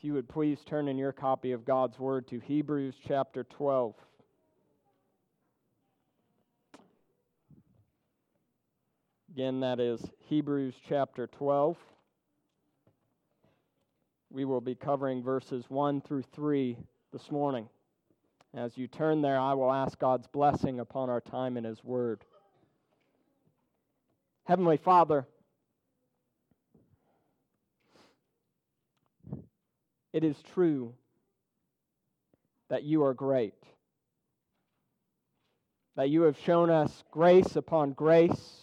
If you would please turn in your copy of God's Word to Hebrews chapter 12. Again, that is Hebrews chapter 12. We will be covering verses 1 through 3 this morning. As you turn there, I will ask God's blessing upon our time in His Word. Heavenly Father, it is true that you are great, that you have shown us grace upon grace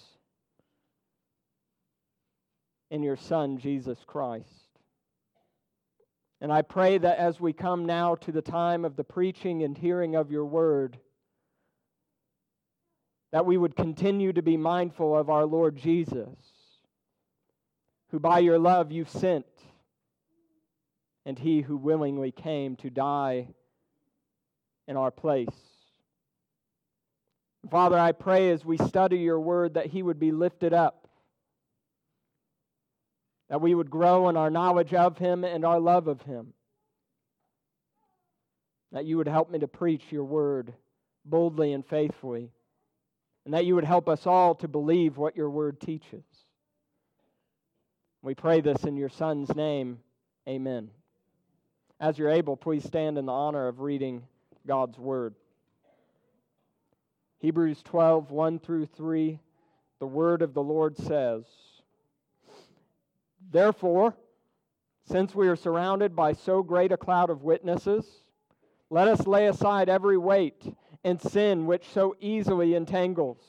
in your Son, Jesus Christ. And I pray that as we come now to the time of the preaching and hearing of your word, that we would continue to be mindful of our Lord Jesus, who by your love you sent, and he who willingly came to die in our place. Father, I pray as we study your word that he would be lifted up, that we would grow in our knowledge of him and our love of him, that you would help me to preach your word boldly and faithfully, and that you would help us all to believe what your word teaches. We pray this in your Son's name. Amen. As you're able, please stand in the honor of reading God's word. Hebrews 12, 1 through 3, the word of the Lord says, "Therefore, since we are surrounded by so great a cloud of witnesses, let us lay aside every weight and sin which so easily entangles,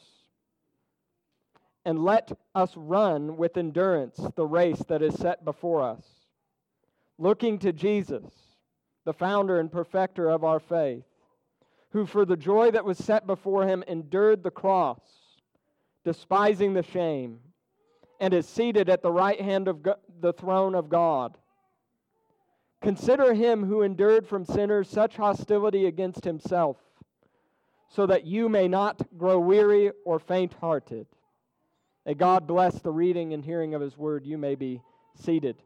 and let us run with endurance the race that is set before us, looking to Jesus, the founder and perfecter of our faith, who for the joy that was set before him endured the cross, despising the shame, and is seated at the right hand of the throne of God. Consider him who endured from sinners such hostility against himself, so that you may not grow weary or faint-hearted." May God bless the reading and hearing of his word. You may be seated.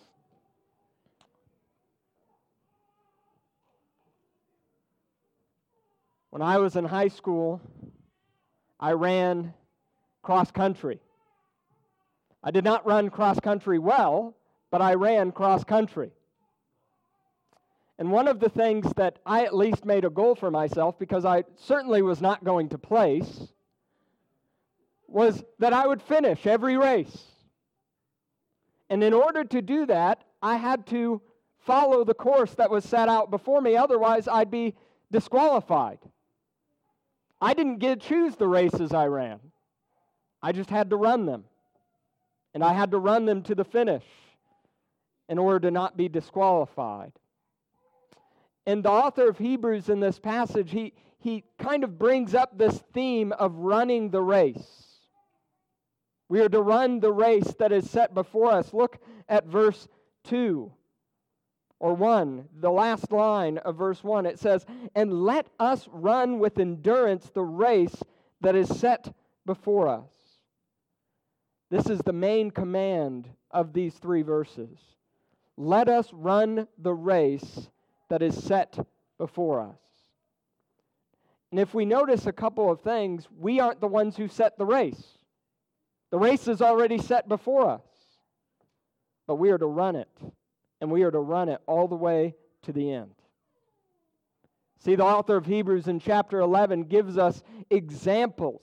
When I was in high school, I ran cross country. I did not run cross country well, but I ran cross country. And one of the things that I at least made a goal for myself, because I certainly was not going to place, was that I would finish every race. And in order to do that, I had to follow the course that was set out before me, otherwise I'd be disqualified. I didn't get to choose the races I ran. I just had to run them. And I had to run them to the finish in order to not be disqualified. And the author of Hebrews in this passage, he kind of brings up this theme of running the race. We are to run the race that is set before us. Look at verse 2. Or 1, the last line of verse 1, it says, "And let us run with endurance the race that is set before us." This is the main command of these 3 verses. Let us run the race that is set before us. And if we notice a couple of things, we aren't the ones who set the race. The race is already set before us. But we are to run it. And we are to run it all the way to the end. See, the author of Hebrews in chapter 11 gives us examples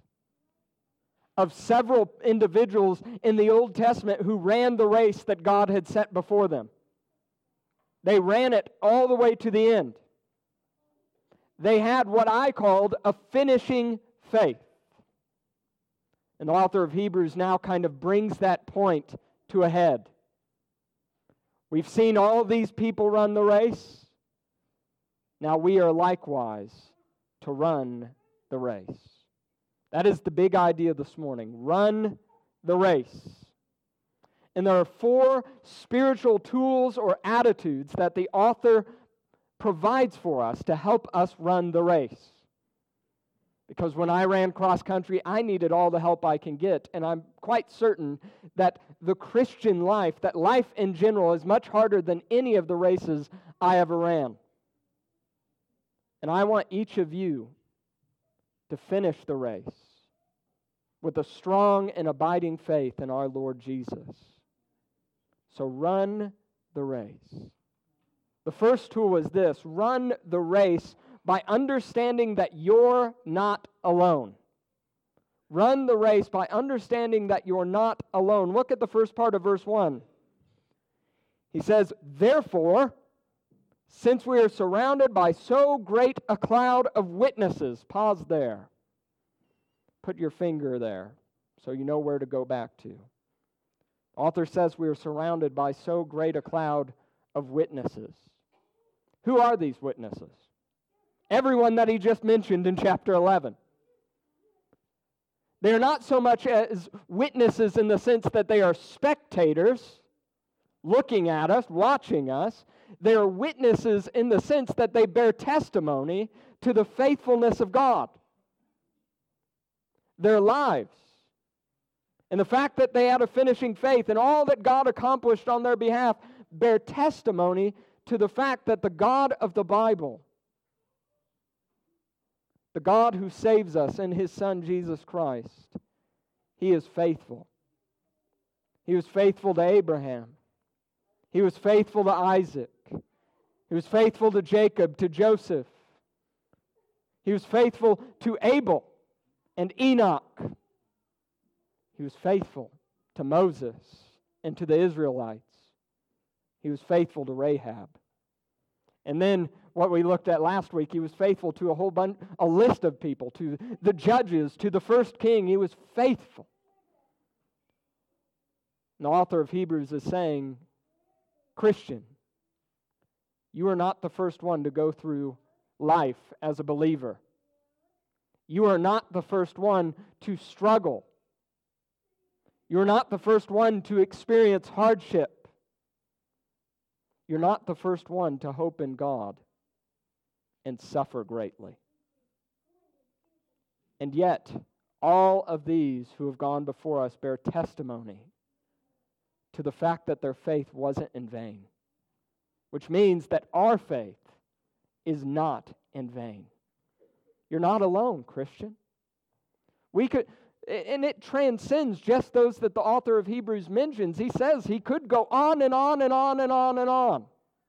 of several individuals in the Old Testament who ran the race that God had set before them. They ran it all the way to the end. They had what I called a finishing faith. And the author of Hebrews now kind of brings that point to a head. We've seen all these people run the race. Now we are likewise to run the race. That is the big idea this morning. Run the race. And there are 4 spiritual tools or attitudes that the author provides for us to help us run the race. Because when I ran cross country, I needed all the help I can get. And I'm quite certain that the Christian life, that life in general, is much harder than any of the races I ever ran. And I want each of you to finish the race with a strong and abiding faith in our Lord Jesus. So run the race. The first tool is this: run the race by understanding that you're not alone. Run the race by understanding that you're not alone. Look at the first part of verse 1. He says, "Therefore, since we are surrounded by so great a cloud of witnesses," pause there. Put your finger there so you know where to go back to. The author says we are surrounded by so great a cloud of witnesses. Who are these witnesses? Everyone that he just mentioned in chapter 11. They are not so much as witnesses in the sense that they are spectators looking at us, watching us. They are witnesses in the sense that they bear testimony to the faithfulness of God. Their lives and the fact that they had a finishing faith and all that God accomplished on their behalf bear testimony to the fact that the God of the Bible, the God who saves us in His Son Jesus Christ, He is faithful. He was faithful to Abraham. He was faithful to Isaac. He was faithful to Jacob, to Joseph. He was faithful to Abel and Enoch. He was faithful to Moses and to the Israelites. He was faithful to Rahab. And then what we looked at last week, he was faithful to a list of people, to the judges, to the first king. He was faithful. And the author of Hebrews is saying, Christian, you are not the first one to go through life as a believer. You are not the first one to struggle. You are not the first one to experience hardship. You're not the first one to hope in God and suffer greatly. And yet, all of these who have gone before us bear testimony to the fact that their faith wasn't in vain, which means that our faith is not in vain. You're not alone, Christian. And it transcends just those that the author of Hebrews mentions. He says he could go on and on and on and on and on.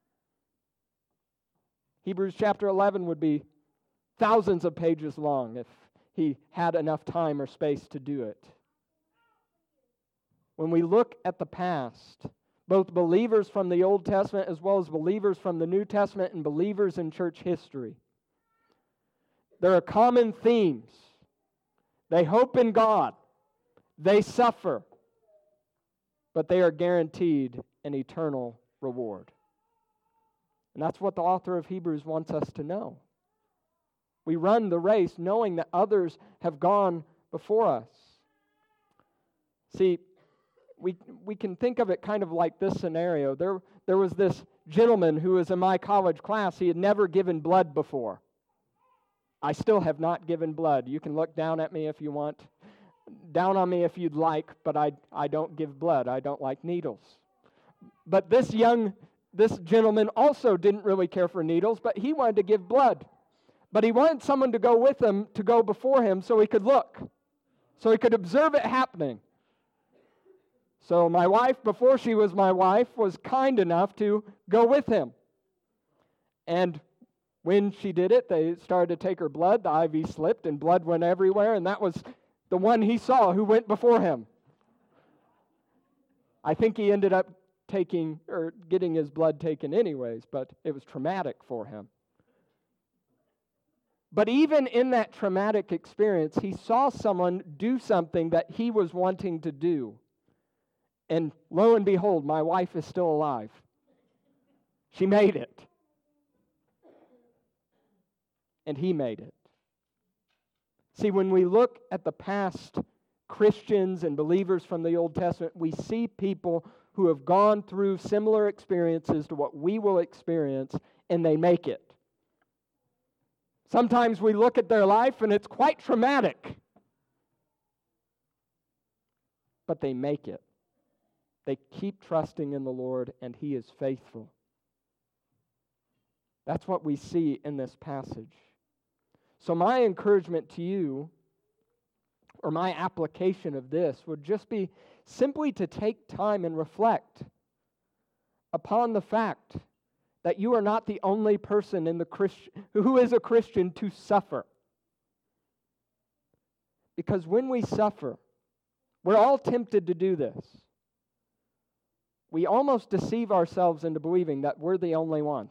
Hebrews chapter 11 would be thousands of pages long if he had enough time or space to do it. When we look at the past, both believers from the Old Testament as well as believers from the New Testament and believers in church history, there are common themes. They hope in God. They suffer. But they are guaranteed an eternal reward. And that's what the author of Hebrews wants us to know. We run the race knowing that others have gone before us. See, we can think of it kind of like this scenario. There was this gentleman who was in my college class. He had never given blood before. I still have not given blood. You can look down at me if you want. Down on me if you'd like, but I don't give blood. I don't like needles. But this gentleman also didn't really care for needles, but he wanted to give blood. But he wanted someone to go with him, to go before him, so he could look, so he could observe it happening. So my wife, before she was my wife, was kind enough to go with him. And when she did it, they started to take her blood. The IV slipped and blood went everywhere, and that was the one he saw who went before him. I think he ended up getting his blood taken anyways, but it was traumatic for him. But even in that traumatic experience, he saw someone do something that he was wanting to do. And lo and behold, my wife is still alive. She made it. And he made it. See, when we look at the past Christians and believers from the Old Testament, we see people who have gone through similar experiences to what we will experience, and they make it. Sometimes we look at their life and it's quite traumatic. But they make it. They keep trusting in the Lord, and He is faithful. That's what we see in this passage. So my encouragement to you, or my application of this, would just be simply to take time and reflect upon the fact that you are not the only person in who is a Christian to suffer. Because when we suffer, we're all tempted to do this. We almost deceive ourselves into believing that we're the only ones.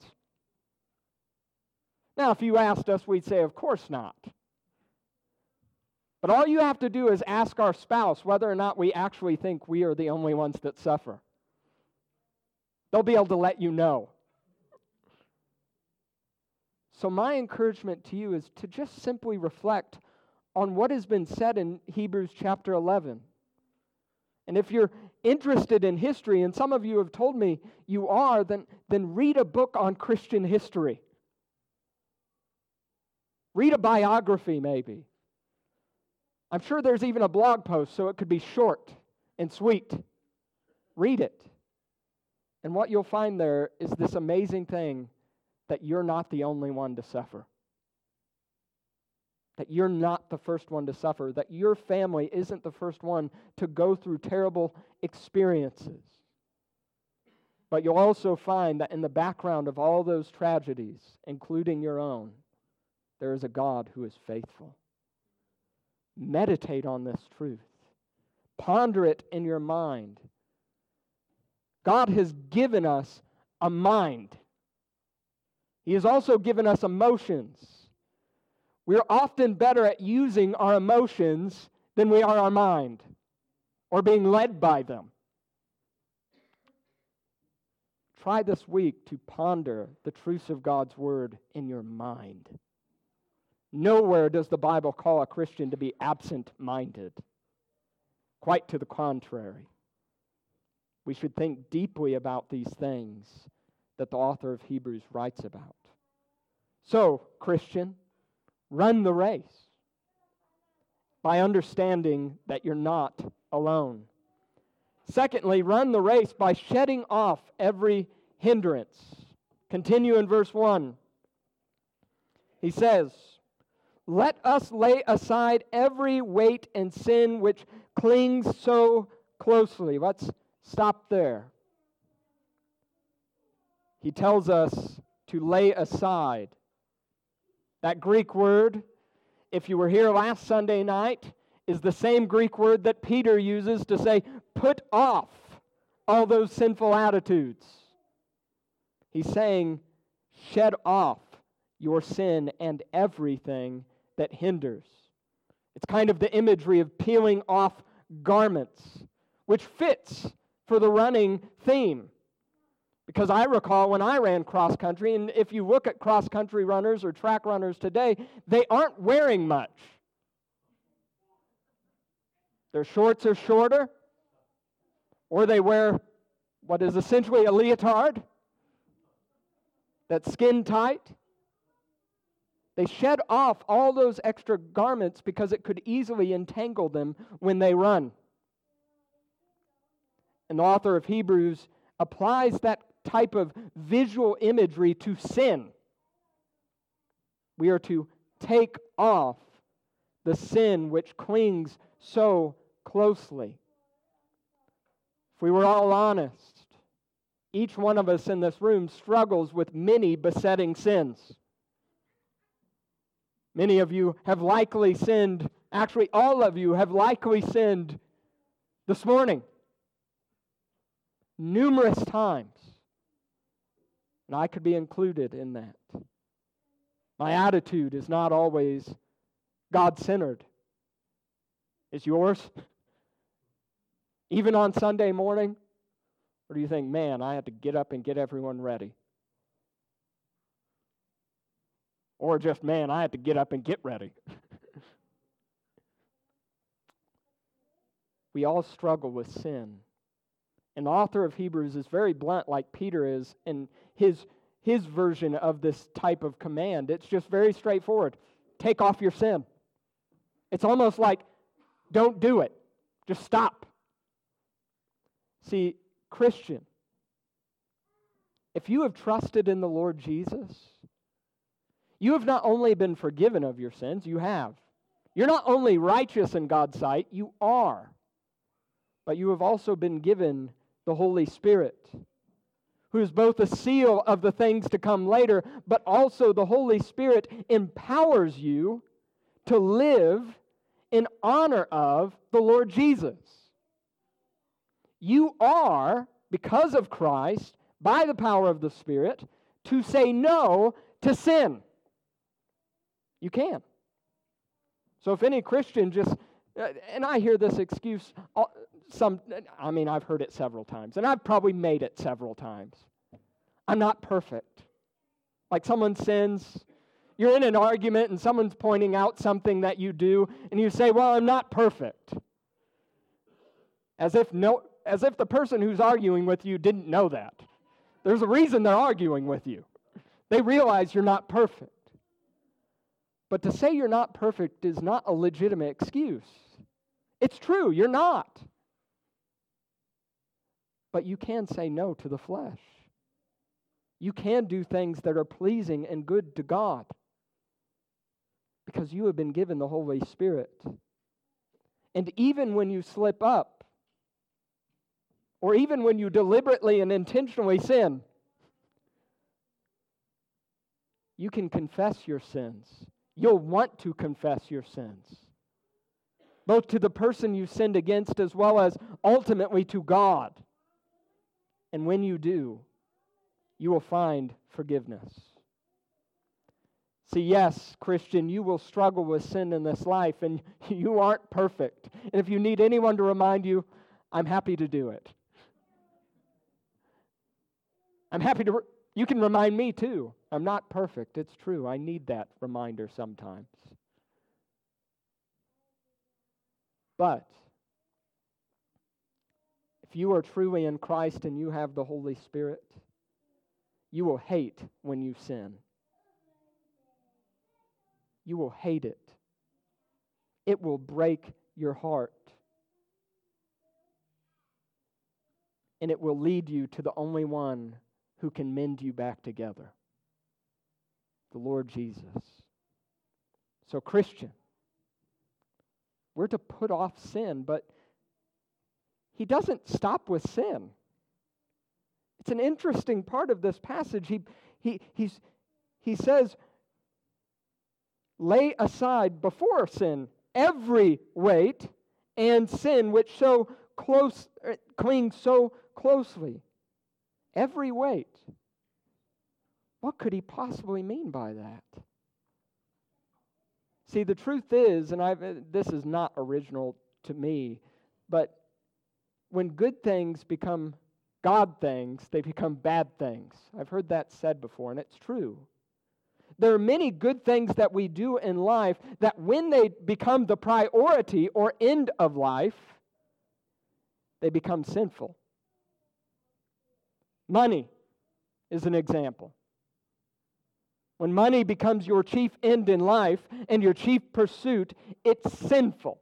Now, if you asked us, we'd say, of course not. But all you have to do is ask our spouse whether or not we actually think we are the only ones that suffer. They'll be able to let you know. So my encouragement to you is to just simply reflect on what has been said in Hebrews chapter 11. And if you're interested in history, and some of you have told me you are, then read a book on Christian history. Read a biography, maybe. I'm sure there's even a blog post, so it could be short and sweet. Read it. And what you'll find there is this amazing thing that you're not the only one to suffer. That you're not the first one to suffer. That your family isn't the first one to go through terrible experiences. But you'll also find that in the background of all those tragedies, including your own, there is a God who is faithful. Meditate on this truth. Ponder it in your mind. God has given us a mind. He has also given us emotions. We're often better at using our emotions than we are our mind, or being led by them. Try this week to ponder the truths of God's Word in your mind. Nowhere does the Bible call a Christian to be absent-minded. Quite to the contrary. We should think deeply about these things that the author of Hebrews writes about. So, Christian, run the race by understanding that you're not alone. Secondly, run the race by shedding off every hindrance. Continue in verse 1. He says, "Let us lay aside every weight and sin which clings so closely." Let's stop there. He tells us to lay aside. That Greek word, if you were here last Sunday night, is the same Greek word that Peter uses to say, put off all those sinful attitudes. He's saying, shed off your sin and everything that hinders. It's kind of the imagery of peeling off garments, which fits for the running theme. Because I recall when I ran cross country, and if you look at cross country runners or track runners today, they aren't wearing much. Their shorts are shorter, or they wear what is essentially a leotard that's skin tight. They shed off all those extra garments because it could easily entangle them when they run. And the author of Hebrews applies that type of visual imagery to sin. We are to take off the sin which clings so closely. If we were all honest, each one of us in this room struggles with many besetting sins. Many of you have likely sinned, actually all of you have likely sinned this morning. Numerous times. And I could be included in that. My attitude is not always God-centered. Is yours? Even on Sunday morning? Or do you think, man, I have to get up and get everyone ready? Or just, man, I have to get up and get ready. We all struggle with sin. And the author of Hebrews is very blunt like Peter is, and his his version of this type of command. It's just very straightforward. Take off your sin. It's almost like, don't do it. Just stop. See, Christian, if you have trusted in the Lord Jesus, you have not only been forgiven of your sins, you have. You're not only righteous in God's sight, you are. But you have also been given the Holy Spirit, who is both a seal of the things to come later, but also the Holy Spirit empowers you to live in honor of the Lord Jesus. You are, because of Christ, by the power of the Spirit, to say no to sin. You can. So if any Christian just, and I hear this excuse, I've heard it several times, and I've probably made it several times. I'm not perfect. Like someone sins, you're in an argument and someone's pointing out something that you do, and you say, well, I'm not perfect. As if the person who's arguing with you didn't know that. There's a reason they're arguing with you. They realize you're not perfect. But to say you're not perfect is not a legitimate excuse. It's true, you're not. But you can say no to the flesh. You can do things that are pleasing and good to God because you have been given the Holy Spirit. And even when you slip up, or even when you deliberately and intentionally sin, you can confess your sins. You'll want to confess your sins, both to the person you sinned against as well as ultimately to God. And when you do, you will find forgiveness. See, yes, Christian, you will struggle with sin in this life, and you aren't perfect. And if you need anyone to remind you, I'm happy to do it. I'm happy to, you can remind me too. I'm not perfect, it's true. I need that reminder sometimes. But if you are truly in Christ and you have the Holy Spirit, you will hate when you sin. You will hate it. It will break your heart. And it will lead you to the only one who can mend you back together, the Lord Jesus. So, Christian, we're to put off sin, but he doesn't stop with sin. It's an interesting part of this passage. He says, lay aside before sin every weight and sin which clings so closely. Every weight. What could he possibly mean by that? See, the truth is, and this is not original to me, but when good things become God things, they become bad things. I've heard that said before, and it's true. There are many good things that we do in life that when they become the priority or end of life, they become sinful. Money is an example. When money becomes your chief end in life and your chief pursuit, it's sinful.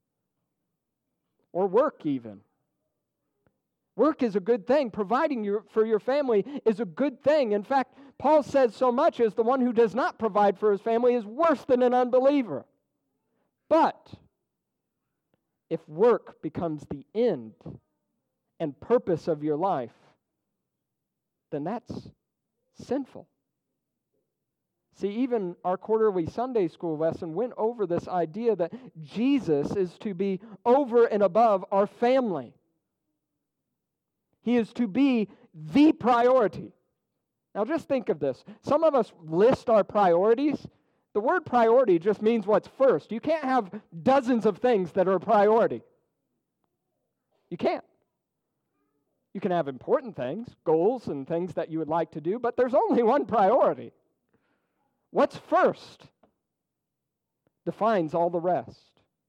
Or work even. Work is a good thing. Providing for your family is a good thing. In fact, Paul says so much as the one who does not provide for his family is worse than an unbeliever. But if work becomes the end and purpose of your life, then that's sinful. See, even our quarterly Sunday school lesson went over this idea that Jesus is to be over and above our family. He is to be the priority. Now just think of this. Some of us list our priorities. The word priority just means what's first. You can't have dozens of things that are a priority. You can't. You can have important things, goals and things that you would like to do, but there's only one priority. What's first defines all the rest.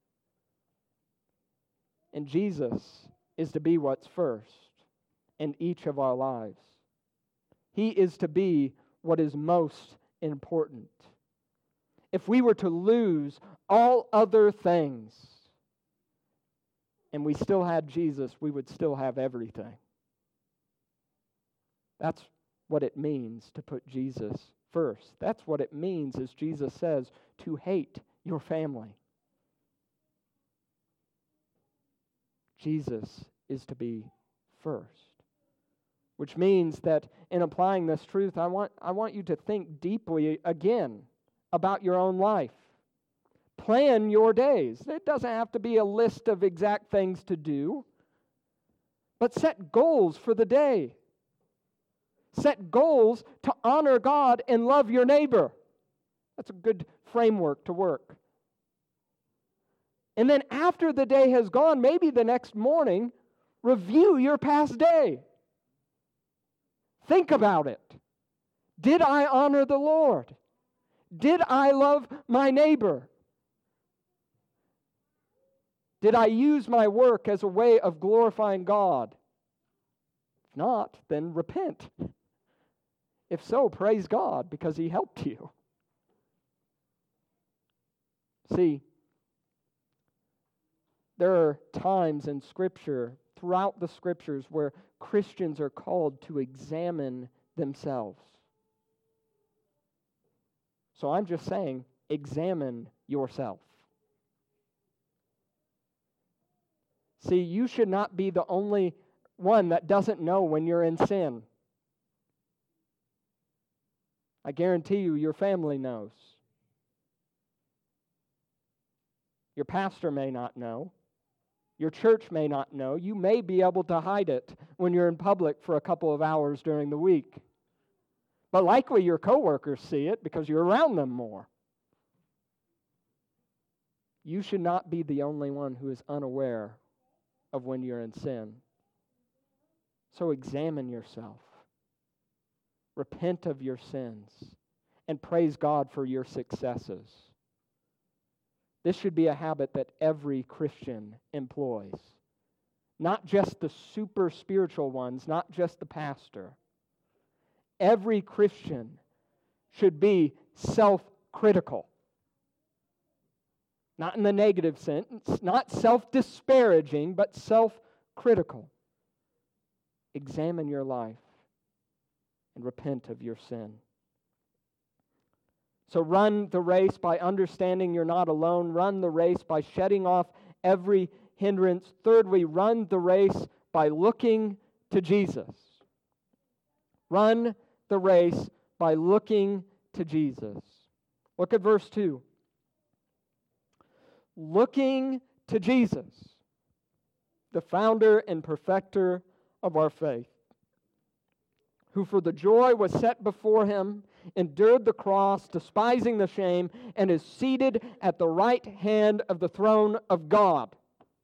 And Jesus is to be what's first in each of our lives. He is to be what is most important. If we were to lose all other things and we still had Jesus, we would still have everything. That's what it means to put Jesus first. That's what it means, as Jesus says, to hate your family. Jesus is to be first. Which means that in applying this truth, I want you to think deeply again about your own life. Plan your days. It doesn't have to be a list of exact things to do, but set goals for the day. Set goals to honor God and love your neighbor. That's a good framework to work. And then after the day has gone, maybe the next morning, review your past day. Think about it. Did I honor the Lord? Did I love my neighbor? Did I use my work as a way of glorifying God? If not, then repent. If so, praise God because He helped you. See, there are times in Scripture, throughout the Scriptures, where Christians are called to examine themselves. So I'm just saying, examine yourself. See, you should not be the only one that doesn't know when you're in sin. I guarantee you, your family knows. Your pastor may not know. Your church may not know. You may be able to hide it when you're in public for a couple of hours during the week. But likely your coworkers see it because you're around them more. You should not be the only one who is unaware of when you're in sin. So examine yourself. Repent of your sins and praise God for your successes. This should be a habit that every Christian employs. Not just the super spiritual ones, not just the pastor. Every Christian should be self-critical. Not in the negative sense, not self-disparaging, but self-critical. Examine your life and repent of your sin. So run the race by understanding you're not alone. Run the race by shedding off every hindrance. Thirdly, run the race by looking to Jesus. Run the race by looking to Jesus. Look at verse 2. Looking to Jesus, the founder and perfecter of our faith, who for the joy was set before him endured the cross, despising the shame, and is seated at the right hand of the throne of God.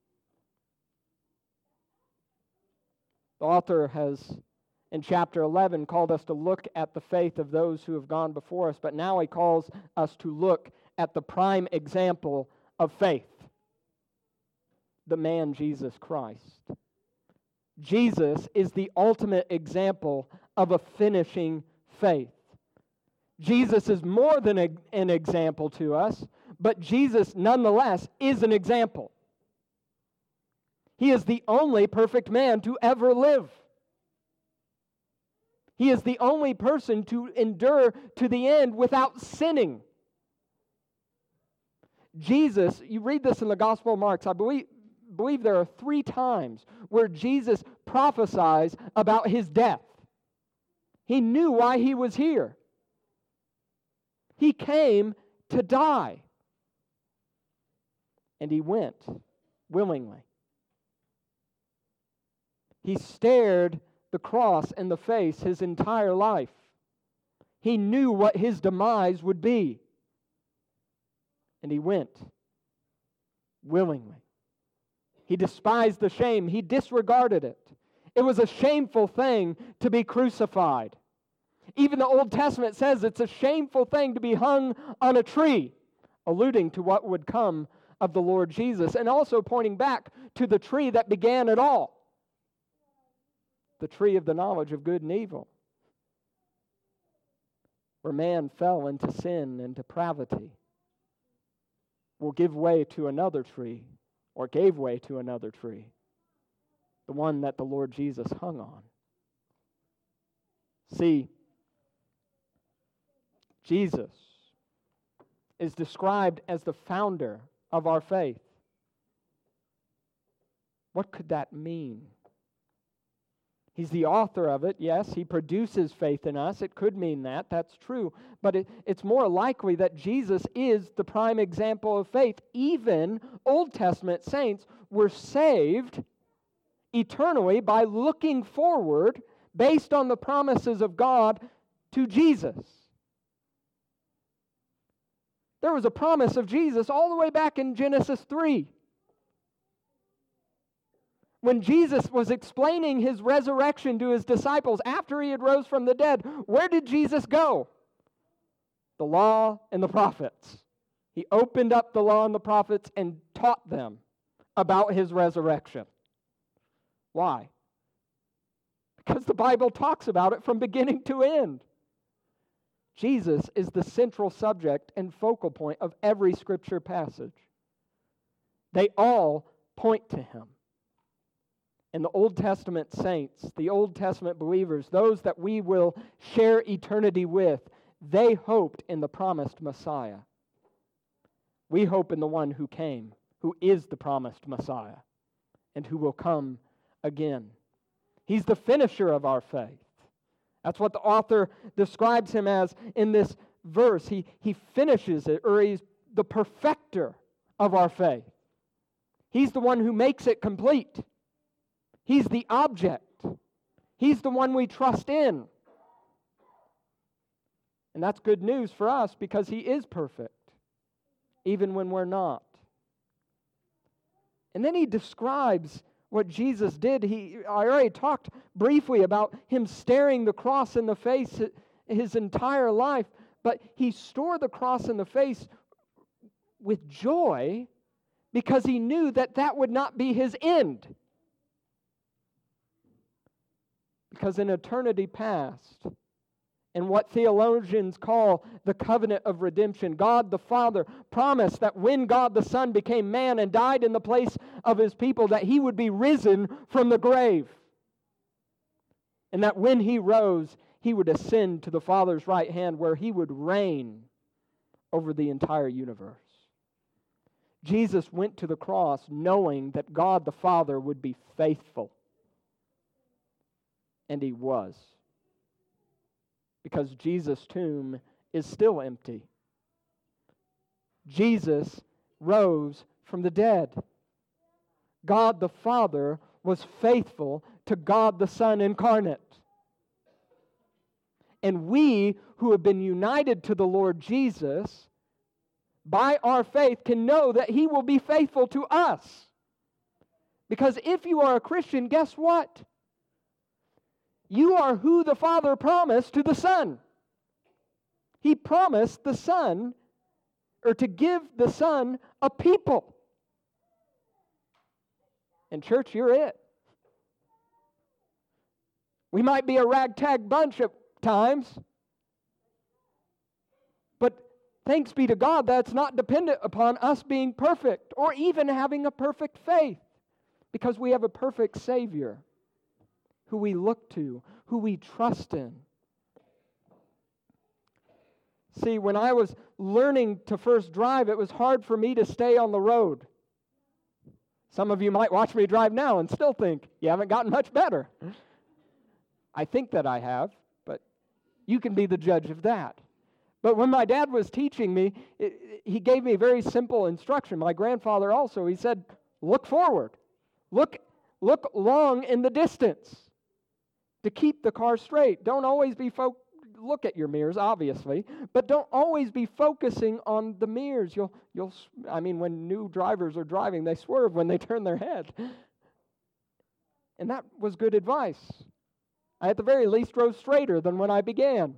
The author has, in chapter 11, called us to look at the faith of those who have gone before us, but now he calls us to look at the prime example of faith, the man Jesus Christ. Jesus is the ultimate example of a finishing faith. Jesus is more than an example to us, but Jesus nonetheless is an example. He is the only perfect man to ever live. He is the only person to endure to the end without sinning. Jesus, you read this in the Gospel of Mark, I believe there are 3 times where Jesus prophesies about his death. He knew why he was here. He came to die. And he went willingly. He stared the cross in the face his entire life. He knew what his demise would be. And he went willingly. He despised the shame. He disregarded it. It was a shameful thing to be crucified. Even the Old Testament says it's a shameful thing to be hung on a tree, alluding to what would come of the Lord Jesus, and also pointing back to the tree that began it all, the tree of the knowledge of good and evil. where man fell into sin and depravity, will give way to another tree, or gave way to another tree, the one that the Lord Jesus hung on. See, Jesus is described as the founder of our faith. What could that mean? He's the author of it, yes. He produces faith in us. It could mean that. That's true. But it's more likely that Jesus is the prime example of faith. Even Old Testament saints were saved eternally by looking forward based on the promises of God to Jesus. There was a promise of Jesus all the way back in Genesis 3. When Jesus was explaining his resurrection to his disciples after he had rose from the dead, where did Jesus go? The law and the prophets. He opened up the law and the prophets and taught them about his resurrection. Why? Because the Bible talks about it from beginning to end. Jesus is the central subject and focal point of every Scripture passage. They all point to him. And the Old Testament saints, the Old Testament believers, those that we will share eternity with, they hoped in the promised Messiah. We hope in the one who came, who is the promised Messiah, and who will come again. He's the finisher of our faith. That's what the author describes him as in this verse. He finishes it, or he's the perfecter of our faith. He's the one who makes it complete. He's the object. He's the one we trust in. And that's good news for us because he is perfect, even when we're not. And then he describes what Jesus did. I already talked briefly about him staring the cross in the face his entire life, but he stared the cross in the face with joy because he knew that that would not be his end. Because in eternity past, in what theologians call the covenant of redemption, God the Father promised that when God the Son became man and died in the place of his people, that he would be risen from the grave. And that when he rose, he would ascend to the Father's right hand where he would reign over the entire universe. Jesus went to the cross knowing that God the Father would be faithful. And he was. Because Jesus' tomb is still empty. Jesus rose from the dead. God the Father was faithful to God the Son incarnate. And we who have been united to the Lord Jesus, by our faith, can know that he will be faithful to us. Because if you are a Christian, guess what? You are who the Father promised to the Son. He promised the Son, or to give the Son a people. And church, you're it. We might be a ragtag bunch at times, but thanks be to God, that's not dependent upon us being perfect or even having a perfect faith, because we have a perfect Savior who we look to, who we trust in. See, when I was learning to first drive, it was hard for me to stay on the road. Some of you might watch me drive now and still think, you haven't gotten much better. I think that I have, but you can be the judge of that. But when my dad was teaching me, he gave me a very simple instruction. My grandfather also, he said, look forward. Look long in the distance to keep the car straight. Don't always be look at your mirrors, obviously, but don't always be focusing on the mirrors. When new drivers are driving, they swerve when they turn their head. And that was good advice. I, at the very least, drove straighter than when I began.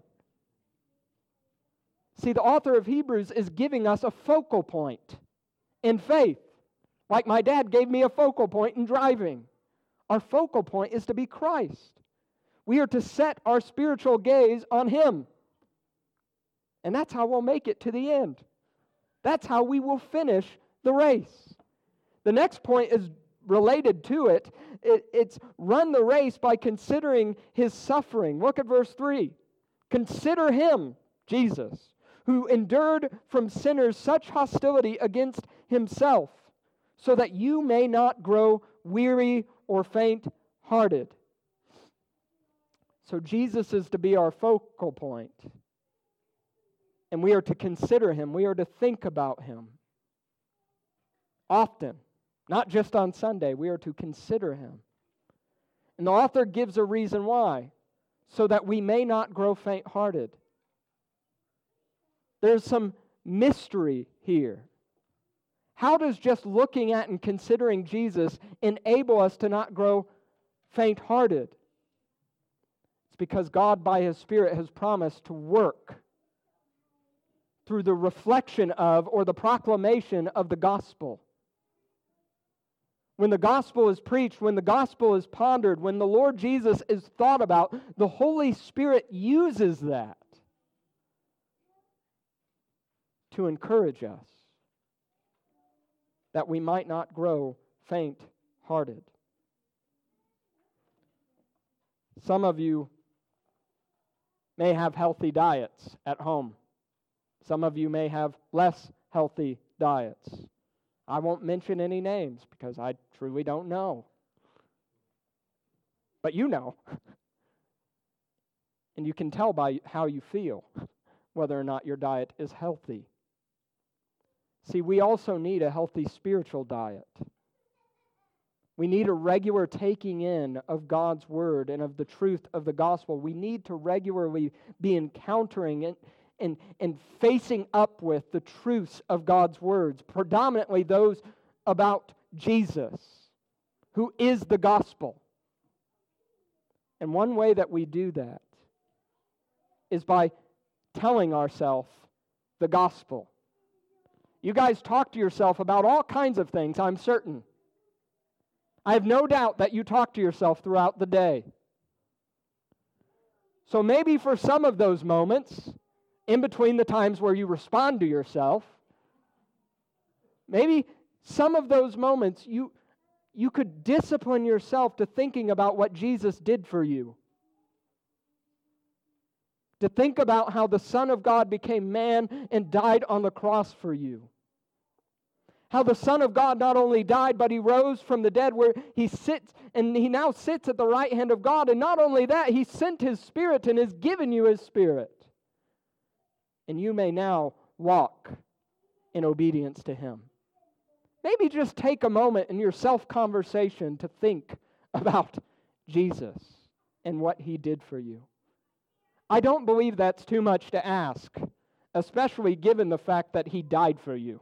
See, the author of Hebrews is giving us a focal point in faith, like my dad gave me a focal point in driving. Our focal point is to be Christ. We are to set our spiritual gaze on Him. And that's how we'll make it to the end. That's how we will finish the race. The next point is related to it. It's run the race by considering His suffering. Look at verse 3. Consider Him, Jesus, who endured from sinners such hostility against Himself, so that you may not grow weary or faint-hearted. So Jesus is to be our focal point. And we are to consider Him. We are to think about Him. Often. Not just on Sunday. We are to consider Him. And the author gives a reason why. So that we may not grow faint-hearted. There's some mystery here. How does just looking at and considering Jesus enable us to not grow faint-hearted? It's because God, by His Spirit, has promised to work through the reflection of or the proclamation of the gospel. When the gospel is preached, when the gospel is pondered, when the Lord Jesus is thought about, the Holy Spirit uses that to encourage us that we might not grow faint-hearted. Some of you may have healthy diets at home. Some of you may have less healthy diets. I won't mention any names because I truly don't know. But you know. And you can tell by how you feel whether or not your diet is healthy. See, we also need a healthy spiritual diet. We need a regular taking in of God's Word and of the truth of the gospel. We need to regularly be encountering it and facing up with the truths of God's words, predominantly those about Jesus, who is the gospel. And one way that we do that is by telling ourselves the gospel. You guys talk to yourself about all kinds of things, I'm certain. I have no doubt that you talk to yourself throughout the day. So maybe for some of those moments, in between the times where you respond to yourself, maybe some of those moments you could discipline yourself to thinking about what Jesus did for you. To think about how the Son of God became man and died on the cross for you. How the Son of God not only died, but He rose from the dead where He sits, and He now sits at the right hand of God. And not only that, He sent His Spirit and has given you His Spirit. And you may now walk in obedience to Him. Maybe just take a moment in your self-conversation to think about Jesus and what He did for you. I don't believe that's too much to ask, especially given the fact that He died for you.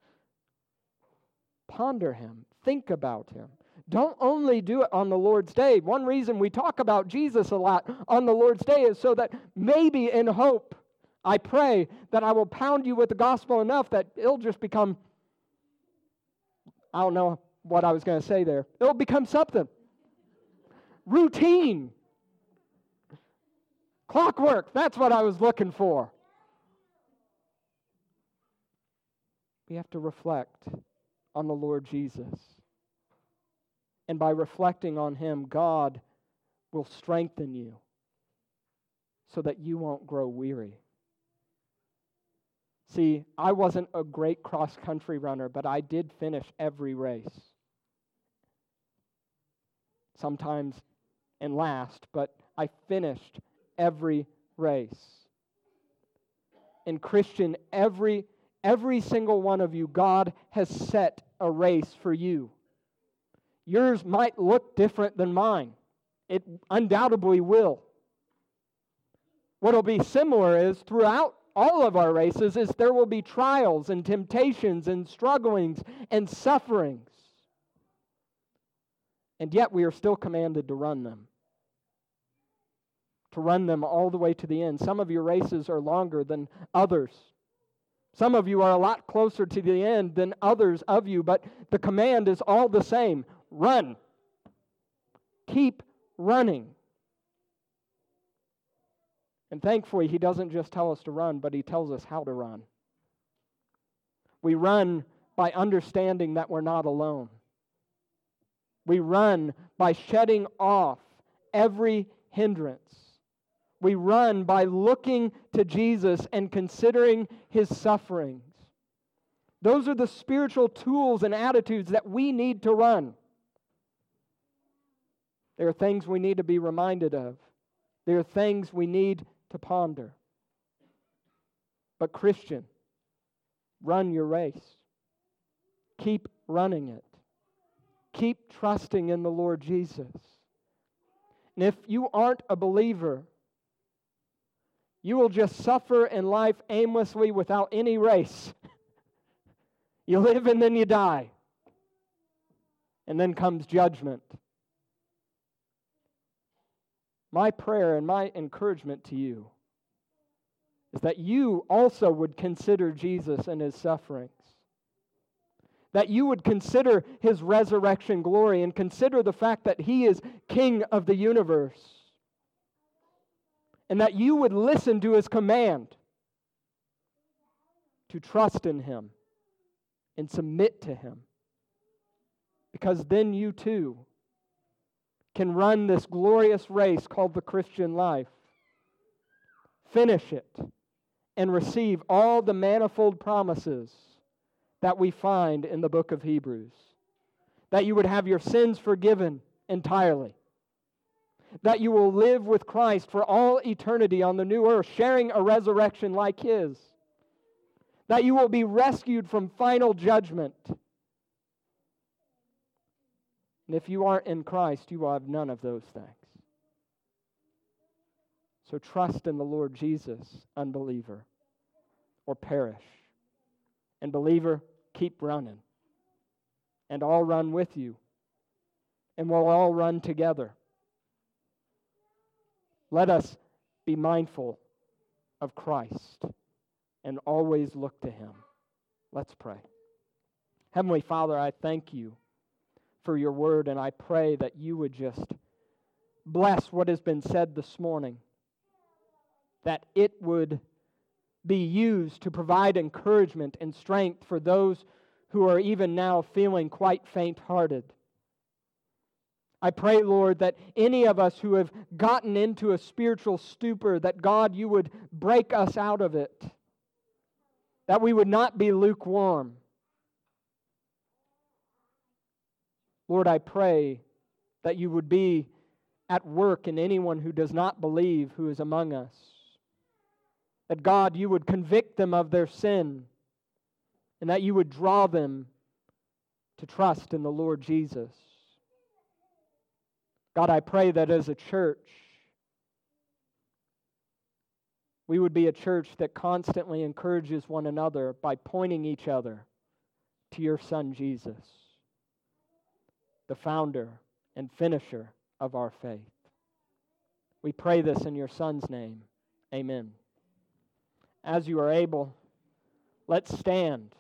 Ponder Him. Think about Him. Don't only do it on the Lord's Day. One reason we talk about Jesus a lot on the Lord's Day is so that maybe in hope, I pray that I will pound you with the gospel enough that it'll just become, I don't know what I was going to say there. It'll become something. Routine. Clockwork. That's what I was looking for. We have to reflect on the Lord Jesus. And by reflecting on Him, God will strengthen you so that you won't grow weary. See, I wasn't a great cross-country runner, but I did finish every race. Sometimes and last, but I finished every race. And Christian, every single one of you, God has set a race for you. Yours might look different than mine. It undoubtedly will. What will be similar is throughout all of our races is there will be trials and temptations and strugglings and sufferings. And yet we are still commanded to run them. To run them all the way to the end. Some of your races are longer than others. Some of you are a lot closer to the end than others of you, but the command is all the same. Run. Keep running. And thankfully, He doesn't just tell us to run, but He tells us how to run. We run by understanding that we're not alone. We run by shedding off every hindrance. We run by looking to Jesus and considering His sufferings. Those are the spiritual tools and attitudes that we need to run. There are things we need to be reminded of. There are things we need to ponder. But Christian, run your race. Keep running it. Keep trusting in the Lord Jesus. And if you aren't a believer, you will just suffer in life aimlessly without any race. You live and then you die. And then comes judgment. My prayer and my encouragement to you is that you also would consider Jesus and His sufferings. That you would consider His resurrection glory and consider the fact that He is King of the universe. And that you would listen to His command to trust in Him and submit to Him. Because then you too can run this glorious race called the Christian life, finish it, and receive all the manifold promises that we find in the book of Hebrews. That you would have your sins forgiven entirely. That you will live with Christ for all eternity on the new earth, sharing a resurrection like His. That you will be rescued from final judgment. And if you aren't in Christ, you will have none of those things. So trust in the Lord Jesus, unbeliever, or perish. And believer, keep running. And I'll run with you. And we'll all run together. Let us be mindful of Christ and always look to Him. Let's pray. Heavenly Father, I thank You for Your word, and I pray that You would just bless what has been said this morning, that it would be used to provide encouragement and strength for those who are even now feeling quite faint-hearted. I pray, Lord, that any of us who have gotten into a spiritual stupor, that God, You would break us out of it, that we would not be lukewarm. Lord, I pray that You would be at work in anyone who does not believe who is among us. That God, You would convict them of their sin, and that You would draw them to trust in the Lord Jesus. God, I pray that as a church, we would be a church that constantly encourages one another by pointing each other to Your Son Jesus, the founder and finisher of our faith. We pray this in Your Son's name. Amen. As you are able, let's stand